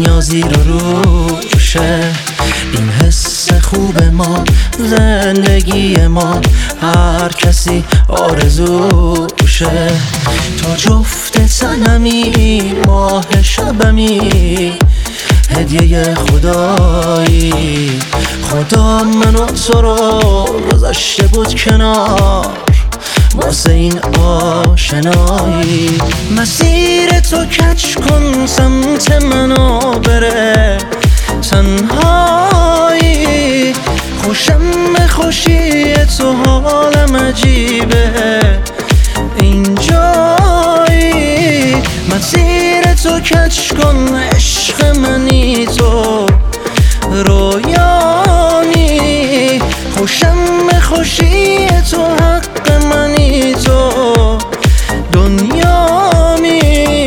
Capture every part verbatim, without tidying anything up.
دنیا زیر و روشه. این حس خوب ما، زندگی ما، هر کسی آرزوشه. تو جفت تنمی، ماه شبمی، هدیه خدایی. خدا منو تو رو گذاشته بود کنار واسه این آشنایی. مسیر تو کج کن، سمت منو بره تنهایی. خوشم به خوشی تو، حالم عجیبه اینجایی. مسیر تو کج کن، عشق منی تو، رویانی. خوشم به خوشی تو، حق منی تو، دنیامی.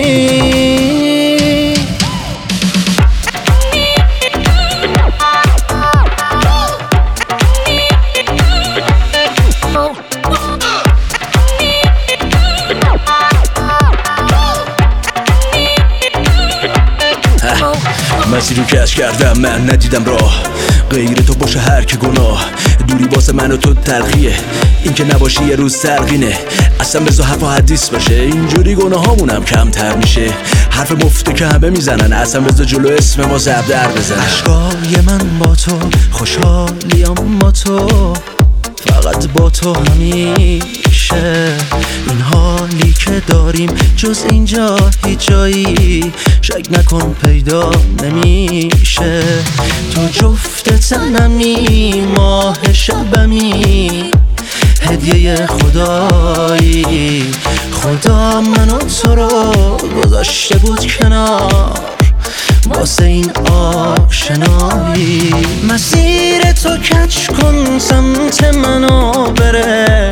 مسیر رو کش کردم، من ندیدم راه غیر تو باشه هر که گناه. دوری واسه من و تو تلخیه، این که نباشی یه روز سرقینه. اصلا بذار حرف و حدیث باشه، اینجوری گناه هامونم کمتر میشه. حرف مفته که همه میزنن، اصلا بذار جلو اسم ما زب در بزن. عشقای من با تو، خوشحالیم با تو، فقط با تو همیشه. این حالی که داریم جز اینجا هیچ جایی شک نکن پیدا نمیشه. تو جفت تنمی، ماه شبمی، هدیه خدایی. خدا منو تو رو گذاشته بود کنار واسه این آشنایی. مسیر تو کج کن، سمت منو بره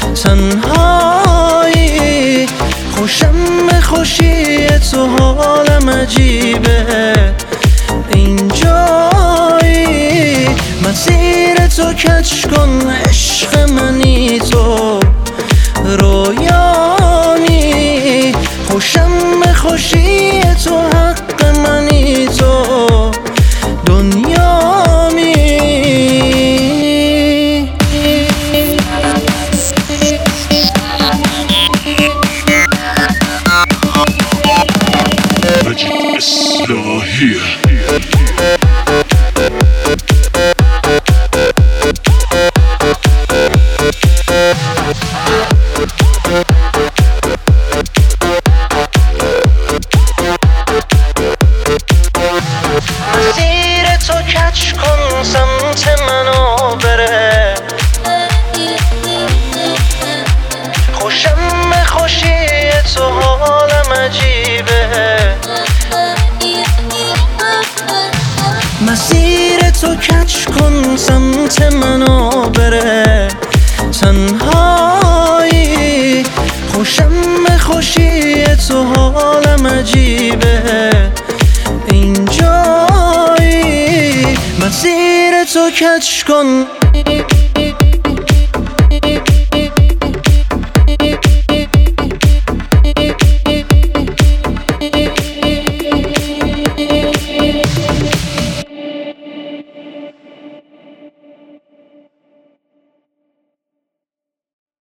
تنهایی. خوشم به خوشی تو، حالم عجیبه اینجایی. مسیر تو کج کن، عشق منی تو، رویانی. خوشم به خوشی تو، حق منی تو، دنیامی. مجید اصلاحی مسیر تو کج کن، سمت منو بره. خوشم به خوشی تو، حالم عجیبه. مسیر تو کج کن، سمت منو بره تنهایی. خوشم به خوشی تو، حالم عجیبه اینجایی. مسیر تو کج کن.